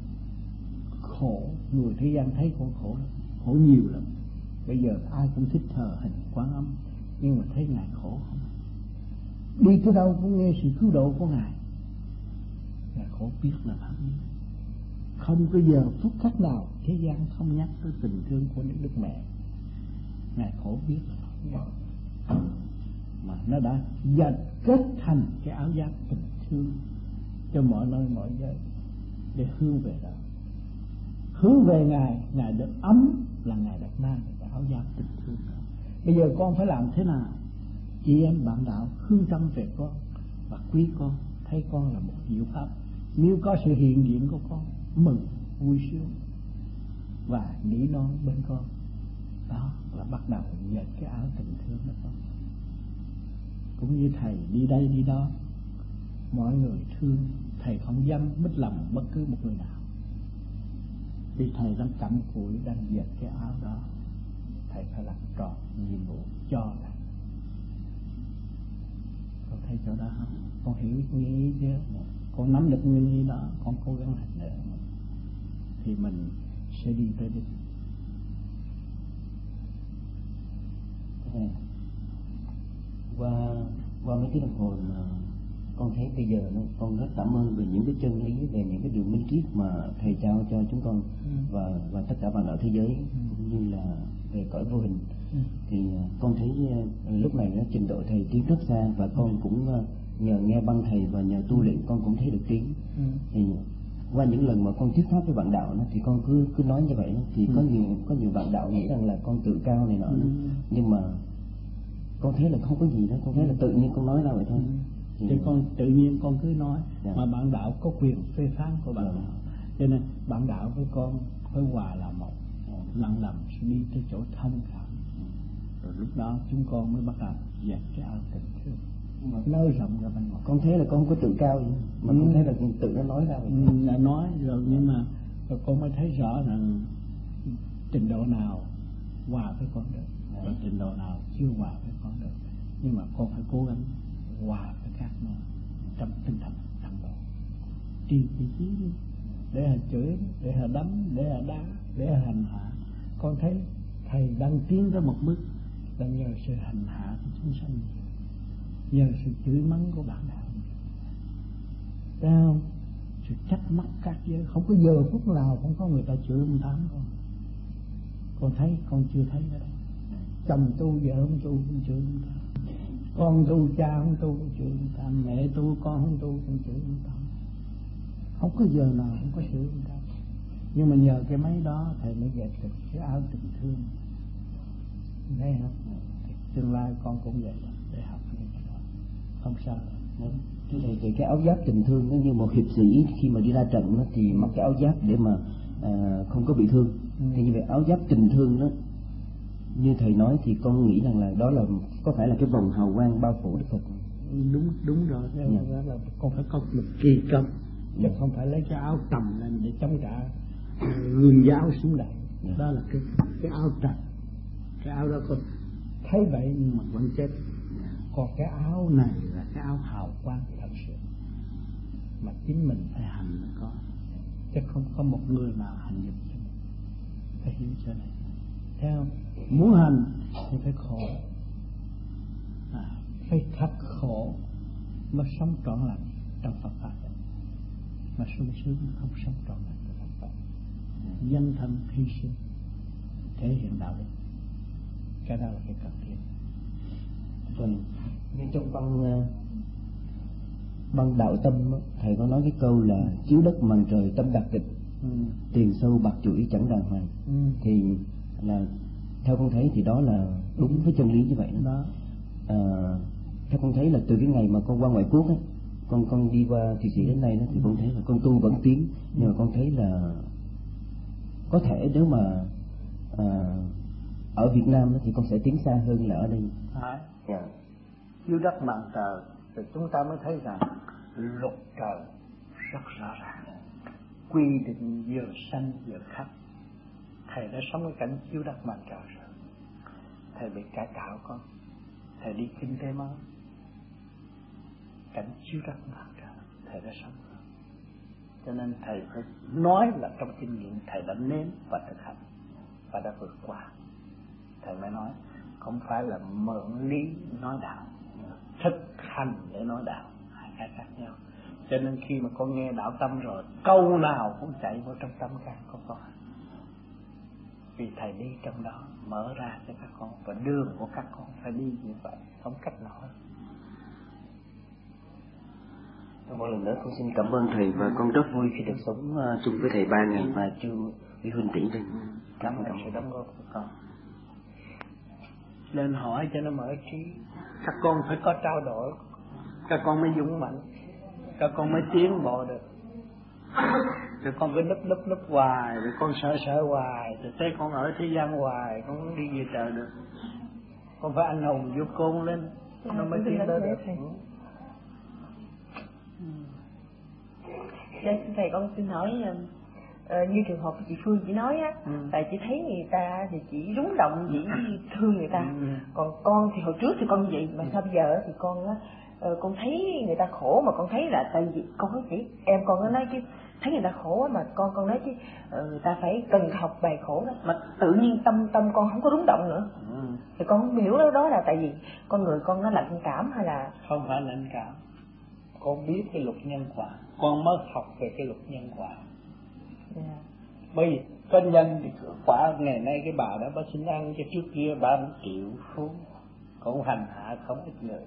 Khổ, người thế gian thấy con khổ lắm, khổ nhiều lắm. Bây giờ ai cũng thích thờ hình Quán Âm, nhưng mà thấy Ngài khổ không? Đi tới đâu cũng nghe sự cứu độ của Ngài. Ngài khổ biết là bao nhiêu. Không có giờ phút khắc nào thế gian không nhắc tới tình thương của những Đức Mẹ. Ngài khổ biết là bao nhiêu. Mà nó đã dần kết thành cái áo giáp tình thương cho mọi nơi mọi giới để hướng về đó. Hướng về Ngài, Ngài được ấm là Ngài đã mang cái áo giáp tình thương đó. Bây giờ con phải làm thế nào? Chị em bạn đạo hướng tâm về con và quý con, thấy con là một diệu pháp. Nếu có sự hiện diện của con, mừng, vui sướng và nỉ non bên con. Đó là bắt đầu dệt cái áo tình thương đó con. Cũng như thầy đi đây đi đó, mọi người thương thầy, không dám mít lòng bất cứ một người nào. Vì thầy đang cặm cụi, đang dệt cái áo đó, thầy phải làm tròn nhiệm vụ cho lại. Con thấy chỗ đó không? Con hiểu nguyên ý chứ? Con nắm được nguyên ý đó, con cố gắng hành nữa thì mình sẽ đi tới đích. Qua qua mấy cái đồng hồ mà con thấy bây giờ nó, con rất cảm ơn về những cái chân lý, về những cái điều minh triết mà thầy trao cho chúng con ừ. và và tất cả bạn ở thế giới ừ. cũng như là về cõi vô hình. Ừ. Thì con thấy lúc này nó trình độ thầy tiến rất xa, và con ừ. cũng nhờ nghe băng thầy và nhờ tu luyện con cũng thấy được tiến. Ừ. Thì qua những lần mà con thuyết pháp với bạn đạo đó, thì con cứ cứ nói như vậy đó, thì ừ. có nhiều có nhiều bạn đạo nghĩ rằng là con tự cao này nọ, ừ. nhưng mà con thấy là không có gì đó, con thấy là tự nhiên con nói ra vậy thôi. Ừ. Thì con tự nhiên con cứ nói, dạ. mà bạn đạo có quyền phê phán của bạn đạo, cho nên bạn đạo với con với hòa là một, lặng lặng sẽ đi tới chỗ thông cảm, rồi lúc đó chúng con mới bắt đầu dẹp cái áo tình thương, nới rộng ra bên ngoài. Con thấy là con không có tự cao gì, mà ừ. con thấy là tự nó nói ra vậy. Ừ, là nói rồi, nhưng mà rồi con mới thấy rõ là trình độ nào hòa với con được, và trình độ nào chưa hòa với con được, nhưng mà con phải cố gắng hòa với các nó trong tinh thần thẳng độ, tri vị trí đi, để họ chửi, để họ đấm, để họ đá, để họ hành hạ. Con thấy thầy đang tiến tới một bước là nhờ sự hành hạ của chúng sanh, nhờ sự chửi mắng của bạn đạo, thấy không? Sự trách móc các giới, không có giờ phút nào không có người ta chửi ông Tám con. Con thấy, con chưa thấy đó. Chồng tu vợ không tu không chửi ông Tám, con tu cha không tu không chửi ông Tám, mẹ tu con không tu không chửi ông Tám. Không có giờ nào không có chửi ông Tám. Nhưng mà nhờ cái máy đó thầy mới dẹp được cái áo tình thương. Thấy không? Tương lai con cũng vậy đó, để học những cái đó. Không sao đâu. Thưa thầy, thì cái áo giáp tình thương nó như một hiệp sĩ khi mà đi ra trận đó, thì mặc cái áo giáp để mà à, không có bị thương. Ừ. Thì như vậy áo giáp tình thương đó, như thầy nói thì con nghĩ rằng là đó là có phải là cái vòng hào quang bao phủ Đức Phật. Đúng đúng rồi, cái dạ. đó là con phải có lực kỳ công, chứ dạ. không phải lấy cái áo tầm lên để chống trả gương giáo xuống đạn. Dạ. Đó là cái cái áo trần, cái áo đó con thấy vậy nhưng mà vẫn chết. Dạ. Còn cái áo này là cái áo hào quang thật sự, mà chính mình phải hành mới có, chứ không có một người nào hành giúp cho mình. Phải hiểu cho này, thấy không? Muốn hành thì phải khổ, à, phải thật khổ mới sống trọn lành trong Phật pháp, mà sung sướng không sống trọn lành trong Phật pháp. Dân thân hy sinh thể hiện đạo đức, cái đó là cái cần thiết. Vâng, như trong băng băng đạo tâm thầy có nói cái câu là chiếu đất màn trời tâm đặc tịch, ừ. tiền sâu bạc chuỗi chẳng đàng hoàng. Ừ. Thì là theo con thấy thì đó là đúng với chân lý như vậy đó. À, theo con thấy là từ cái ngày mà con qua ngoại quốc ấy, con con đi qua Thụy Sĩ đến nay đó, thì con thấy là con tu vẫn tiến, nhưng mà con thấy là có thể nếu mà à, ở Việt Nam đó, thì con sẽ tiến xa hơn là ở đây. À, yeah. Chiếu đất màn trời thì chúng ta mới thấy rằng luật trời rất rõ ràng, quy định vừa sanh vừa khắc. Thầy đã sống cái cảnh chiếu đất màn trời rồi, thầy bị cải tạo con, thầy đi kinh tế mới, cảnh chiếu đất màn trời thầy đã sống rồi. Cho nên thầy phải nói là trong kinh nghiệm thầy đã nếm và thực hành và đã vượt qua. Thầy mới nói không phải là mượn lý nói đạo, thực hành để nói đạo, hai cái khác nhau. Cho nên khi mà con nghe đạo tâm rồi, câu nào cũng chạy vào trong tâm can của con, vì thầy đi trong đó mở ra cho các con, và đường của các con phải đi như vậy, không cách nào hết. Một lần nữa con xin cảm ơn thầy, và con rất vui khi được sống chung với thầy ba ngày và chưa với huynh tỷ đây. Cảm ơn sự đóng góp của con. Lên hỏi cho nó mở trí, các con phải có trao đổi, các con mới dũng mạnh, các con mới tiến bộ được. Rồi con cứ núp núp núp hoài, rồi con sợ sợ hoài, rồi thấy con ở thế gian hoài, con không đi về trời được. Con phải anh hùng vô côn lên, nó mới tiến tới được. Dạ, thầy con xin hỏi, uh, như trường hợp chị Phương chỉ nói á, ừ. tại chị thấy người ta thì chỉ rúng động, chỉ thương người ta, ừ. còn con thì hồi trước thì con như vậy, mà sao bây giờ thì con á, uh, con thấy người ta khổ mà con thấy là tại vì con có chỉ em con nó nói chứ thấy người ta khổ mà con con nói chứ uh, người ta phải cần học bài khổ đó, mà tự nhiên tâm tâm con không có rúng động nữa, ừ. Thì con không hiểu đó, đó là tại vì con người con nó lạnh cảm hay là không phải lạnh cảm. Con biết cái luật nhân quả, con mới học về cái luật nhân quả. Yeah. Bởi vì có nhân thì quả ngày nay cái bà đó bà xin ăn cho trước kia bà cũng chịu xuống, cũng hành hạ không ít người.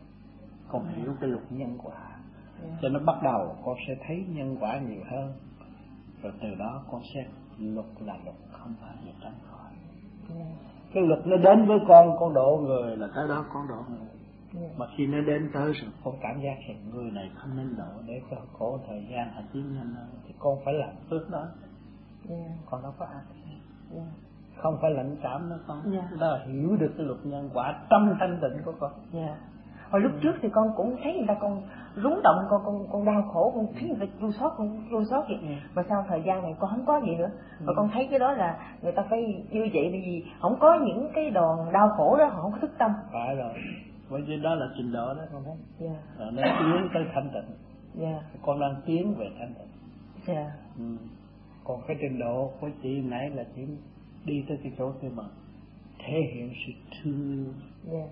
Con yeah. hiểu cái luật nhân quả, yeah. cho nó bắt đầu con sẽ thấy nhân quả nhiều hơn, rồi từ đó con sẽ luật là luật, không phải là tránh khỏi. Yeah. Cái luật nó đến với con, con độ người là tới đó con độ người. Yeah. Mà khi nó đến tới rồi con cảm giác rằng người này không nên độ để cho cổ thời gian họ tiến nhanh hơn, thì con phải làm phước đó. Yeah. Con đâu có ác. Yeah. Không phải lạnh cảm nữa con. Yeah. Đó là hiểu được cái luật nhân quả tâm thanh tịnh của con. Yeah. Hồi lúc trước thì con cũng thấy người ta con rúng động, con con con đau khổ, con thấy người ta chua xót, con chua xót vậy. Ừ. Mà sau thời gian này con không có gì nữa. Và ừ. con thấy cái đó là người ta phải như vậy, bởi vì không có những cái đòn đau khổ đó, họ không có thức tâm. Phải rồi. Bởi vì đó là trình độ đó con thấy. Yeah. Rồi nó tiến tới thanh tịnh. Yeah. Con đang tiến về thanh tịnh. Yeah. Ừ. Còn cái trình độ của chị nãy là chị đi tới cái chỗ kia mà thể hiện sự thương yêu. Yeah.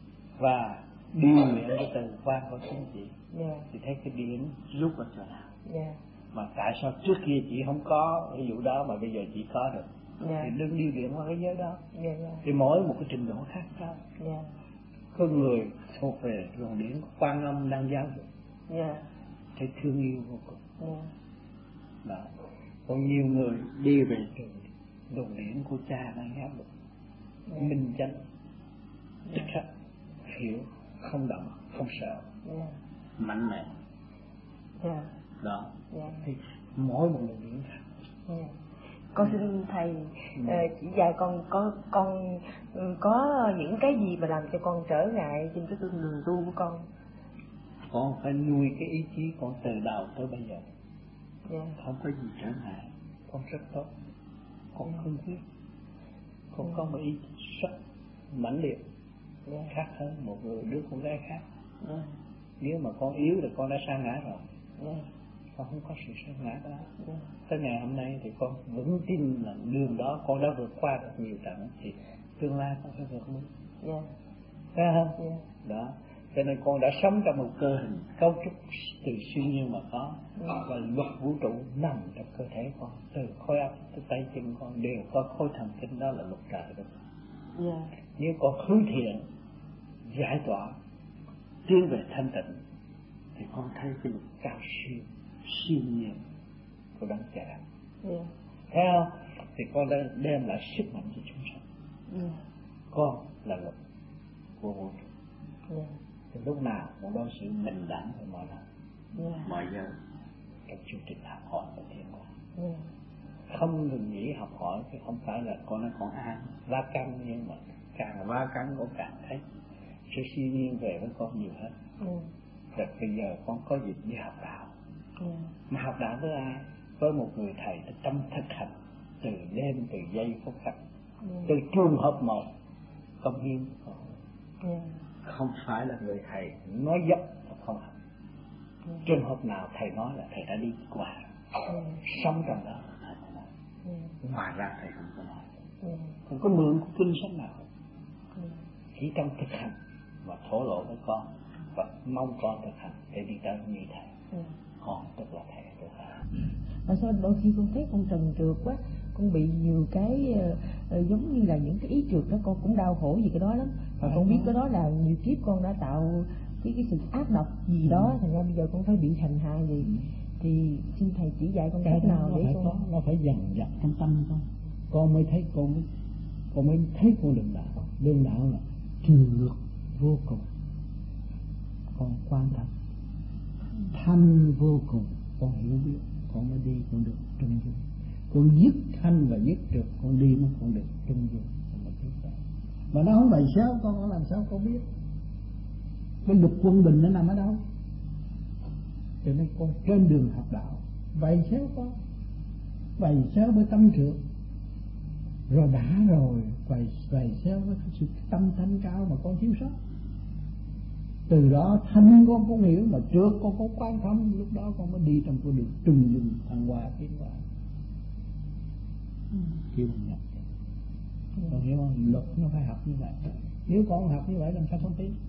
Và điều luyện cái từ quan của chính chị. Yeah. Thì thấy cái điểm giúp ở chỗ nào. Yeah. Mà tại sao trước kia chị không có cái vụ đó mà bây giờ chị có được. Yeah. Thì đừng điều luyện qua cái giới đó. Yeah, yeah. Thì mỗi một cái trình độ khác nhau. Yeah. Có người thuộc về luồng điển Quan Âm đang giáo dục. Yeah. Thấy thương yêu vô cùng. Yeah. Đó. Còn nhiều người đi về từ luồng điển của cha đang giáo dục. Yeah. Minh chánh. Tức khắc hiểu, không động, không sợ. Yeah. Mạnh mẽ. Yeah. Đó. Yeah. Thì mỗi một luồng điển khác. Yeah. Con xin thầy uh, chỉ dạy con có con có những cái gì mà làm cho con trở ngại trên cái đường tu của con. Con phải nuôi cái ý chí con từ đầu tới bây giờ. Yeah. Không có gì trở ngại, con rất tốt, con yeah. không biết, con yeah. có một ý chí rất mãnh liệt, yeah. khác hơn một người đứa con gái khác. Yeah. Nếu mà con yếu thì con đã sa ngã rồi. Yeah. Con không có sự sa ngã đó. Yeah. Tới ngày hôm nay thì con vững tin là đường đó con đã vượt qua được nhiều trận, thì tương lai con sẽ vượt lên. Yeah. Thấy không? Yeah. Đó. Cho nên con đã sống trong một cơ hình cấu trúc từ siêu nhiên mà có. Yeah. Và luật vũ trụ nằm trong cơ thể con, từ khối óc tới tay chân con đều có khối thần kinh, đó là luật trời đó. Yeah. Nếu con hướng thiện, giải tỏa, tiến về thanh tịnh, thì con thấy cái luật cao siêu, siêu nhiên của đấng cha. Yeah. Thấy không? Thì con đã đem lại sức mạnh cho chúng sanh. Yeah. Con là luật của vũ trụ. Yeah. Thì lúc nào cũng đối xử bình đẳng với mọi người, yeah. mọi giới trong chương trình học hỏi của thiên quốc. Yeah. Không ngừng nghỉ học hỏi, chứ không phải là con nói con an lá căng, nhưng mà càng lá căng con càng thấy sự siêu nhiên về với con nhiều hết. Yeah. Rồi bây giờ con có dịp đi học đạo. Yeah. Mà học đạo với ai? Với một người thầy tâm thực hành từ đêm, từ giây phút khắc, yeah. từ trường hợp một công hiến. Yeah. Không phải là người thầy nói dốc không học. Yeah. Trường hợp nào thầy nói là thầy đã đi qua, yeah. sống trong đó thầy nói. Yeah. Ngoài ra thầy không có nói. Yeah. Không có mượn kinh sách nào. Yeah. Chỉ trong thực hành và thổ lộ với con và mong con thực hành để đi tới như thầy. Yeah. Con tức là thầy thực hành. Mà sao đôi khi con thấy con trần trượt quá, con bị nhiều cái uh, uh, giống như là những cái ý trượt đó, con cũng đau khổ vì cái đó lắm. Và con biết cái đó là nhiều kiếp con đã tạo cái cái sự ác độc gì đó, ừ. thành ra bây giờ con phải bị hành hạ gì. Thì xin thầy chỉ dạy con cách nào để con có, nó phải dằn vặt trong tâm con. Con mới thấy con mới con mới thấy con đường đạo. Đường đạo là trượt vô cùng, con quan trọng, thanh vô cùng, con hiểu biết, con mới đi con được trung dung. Con dứt thanh và dứt trượt, con đi nó con được trung dung. Mà nó không bày xéo, con có làm sao con biết cái luật quân bình nó nằm ở đâu. Cho nên con trên đường học đạo bày xéo con, bày xéo với tâm trượt, rồi đã rồi bày bày xéo với sự tâm thanh cao mà con thiếu sót. Từ đó thanh con cũng hiểu, mà trượt con có quan thông, lúc đó con mới đi trong con đường trung dung thăng hoa tiến hóa. Kêu nhập Con hiểu không? Luật nó phải học như vậy. Nếu con học như vậy làm sao con tin?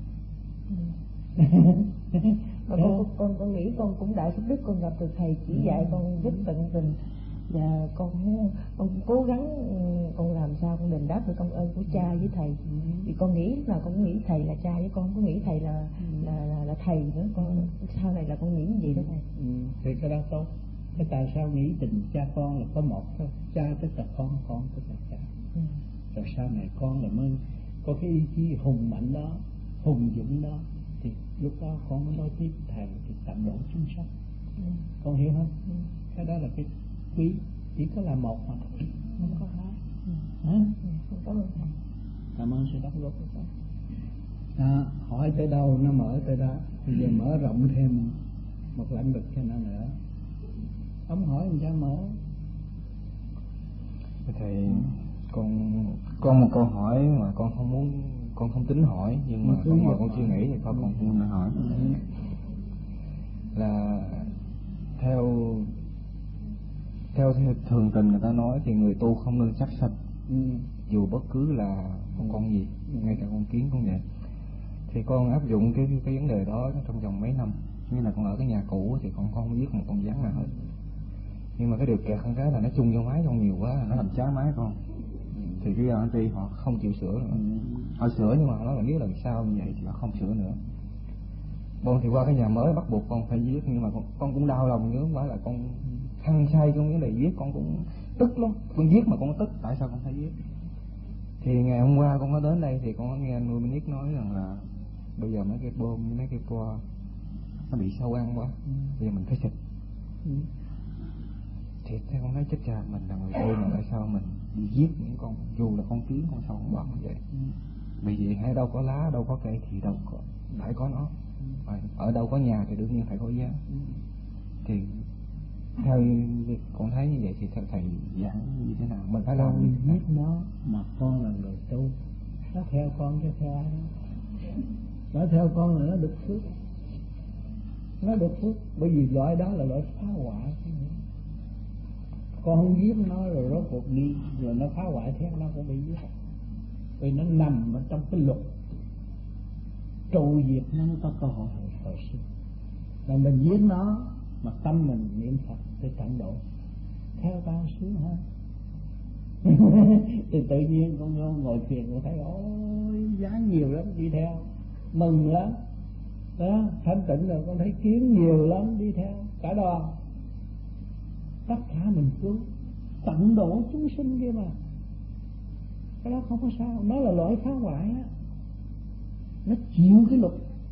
con, con, con con nghĩ con cũng đại phúc đức, con gặp được thầy chỉ dạy con rất tận tình, và con con cố gắng con làm sao con đền đáp được công ơn của cha với thầy. Vì con nghĩ là con nghĩ thầy là cha, với con có nghĩ thầy là là là, là thầy nữa. Con sau này là con nghĩ như vậy đó thầy. Ừ, thì cái đó tốt. Thế tại sao nghĩ tình cha con là có một thôi? Cha tức là con, con tức là cha. Ừ. Rồi sau này con là mới có cái ý chí hùng mạnh đó, hùng dũng đó, thì lúc đó con mới nói tiếp thầy thì tận độ chúng sanh. Ừ. Con hiểu không? Ừ. Cái đó là cái quý, chỉ có là một mà thôi, không có hai. Ừ. Hả? Ừ. Cảm ơn thầy. Cảm ơn sự đóng góp của con. À, hỏi tới đâu nó mở tới đó. Bây giờ mở rộng thêm một lĩnh vực cho nó nữa. Ông hỏi làm sao mở? Thầy, con con một câu hỏi mà con không muốn, con không tính hỏi, nhưng mà bây giờ con suy nghĩ thì con còn muốn hỏi. Ừ. Là theo theo thường tình người ta nói thì người tu không nên sát sanh. Ừ. Dù bất cứ là một con gì, ừ. ngay cả con kiến cũng vậy. Thì con áp dụng cái cái vấn đề đó trong vòng mấy năm. Như là con ở cái nhà cũ thì con không giết một con rắn nào hết. Nhưng mà cái điều kẹt con cái là nó chung vô máy con nhiều quá, nó làm cháy máy con. Thì cái anh ty họ không chịu sửa nữa. Họ sửa nhưng mà họ nói là nếu lần sau như vậy thì họ không sửa nữa. Con thì qua cái nhà mới bắt buộc con phải viết, nhưng mà con, con cũng đau lòng nữa, không phải là con hăng say trong vấn đề viết, con cũng tức lắm. Con viết mà con tức, tại sao con phải viết? Thì ngày hôm qua con có đến đây thì con có nghe anh Dominic nói rằng là bây giờ mấy cái bom với mấy cái poa nó bị sâu ăn quá, ừ. bây giờ mình phải xịt. Ừ. Thì theo con nói chết cha, mình là người tu mà tại sao mình đi giết những con, dù là con kiến con sâu con bọ như vậy. Ừ. Bởi vì hay đâu có lá, đâu có cây thì đâu có, phải có nó. Ừ. Ở đâu có nhà thì đương nhiên phải có giá. Ừ. Thì theo con thấy như vậy thì theo thầy giảng như thế nào? Mình phải làm gì giết nó mà con là người tu, nó theo con chứ theo ai đó. Nó theo con là nó được phước, nó được phước, bởi vì loại đó là loại phá hoại. Con không giết nó rồi rốt cuộc đi rồi nó phá hoại thế nó cũng bị giết, vì nó nằm ở trong cái luật trù diệt nó, nó có cơ hội hồi sinh. Mà mình giết nó mà tâm mình niệm Phật thì tận độ, theo tao sướng hơn. Thì tự nhiên con ngồi thiền con thấy ôi giá nhiều lắm đi theo, mừng lắm đó, thanh tịnh rồi con thấy kiến nhiều lắm đi theo cả đoàn, tất cả mình cứu tận độ chúng sinh kia mà. Cái đó không có sao, nó là loại phá hoại á, nó chịu cái luật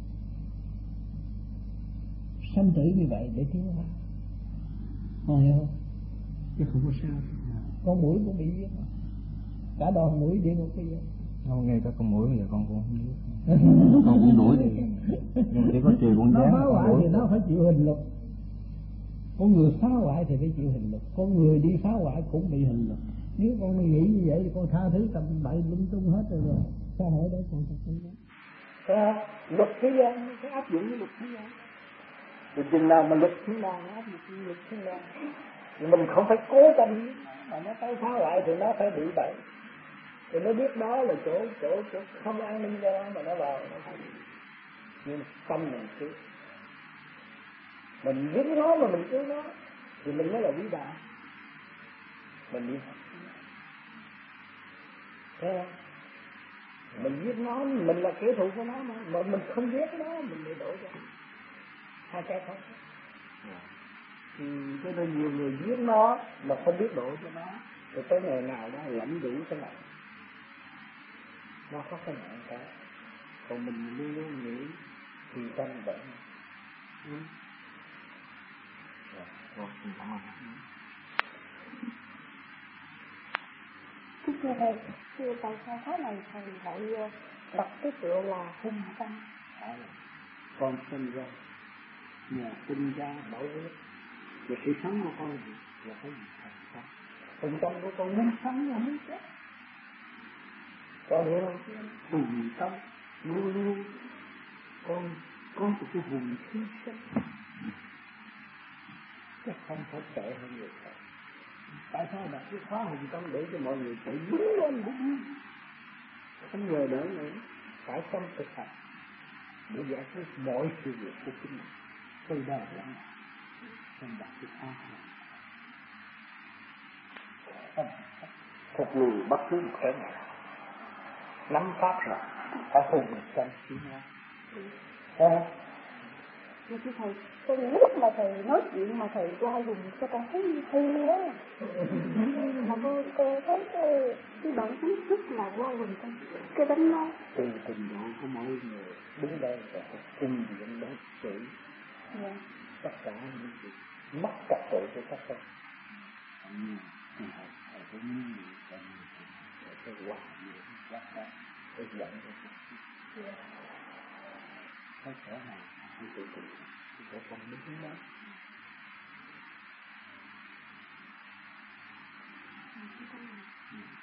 sanh tử như vậy để tiến hóa, con hiểu không? Chứ không có sao. Con mũi cũng bị giết mà, cả đoàn mũi đi một cái gì. Không, ngay cả con mũi bây giờ con cũng không giết. Con cũng đuổi thì nhưng chỉ có trừ con gián. Nó phá hoại thì nó phải chịu hình luật. Con người phá hoại thì phải chịu hình luật, con người đi phá hoại cũng bị hình luật. Nếu con nghĩ như vậy thì con tha thứ tầm bậy lung tung hết rồi rồi. Sao hỏi đó con thật sự đó. Luật thế gian phải áp dụng với luật thế gian. Thì chừng nào mà luật thế gian áp dụng luật thế gian, thì mình không phải cố tình mà nó tới phá hoại thì nó phải bị bậy. Thì nó biết đó là chỗ chỗ chỗ không an ninh cho nó mà nó vào nó phải. Nhưng mà tâm mình cứu, mình giết nó mà mình cứu nó thì mình mới là vĩ đại. Mình đi học thấy không? Mình giết nó, mình là kẻ thù của nó mà, mà mình không giết nó mình bị đổ cho hai cái không. Thì cho nên nhiều người giết nó mà không biết đổ cho nó, rồi tới ngày nào đó lãnh đủ cái này nó có cái nạn cả. Còn mình luôn luôn nghĩ thì tâm bệnh. Ừ. Rồi, rồi, cảm ơn. Thưa thầy, thưa tại sao thế này thầy lại đặt cái tựa là hùng tâm? Con sinh ra, nhà sinh ra bảo vệ, và sự sống của con là cái gì thật không? Hùng tâm của con muốn sống là muốn chết. Con hiểu không? Hùng tâm luôn luôn con có một cái hùng khí sinh, chứ không phải tệ hơn người khác. Tại sao đặt cái khóa hình công để cho mọi người tự đứng lên đứng không ngờ đỡ nữa, phải trong thực hành để giải quyết mọi sự việc của chính mình từ đời lắm không đặt cái khóa hình phục lùi bất cứ một cái nào nắm pháp rồi phải hùng mình xem chứ không. Mà thưa thầy, có những lúc mà thầy nói chuyện mà thầy qua dùng cho con thấy hay đó. Mà cô, cô thấy cái, cái bản tính rất là qua dùng con cái đánh nói. Từ trình độ của mỗi người đứng đây và cùng diện đối xử yeah. tất cả những việc mất trật tự của các con. Nhưng thầy thầy có những người cho mình để cái hòa diện các con để dẫn cho các con. Hết thể nào thì tự tự thì có con đứng đó. Ừ.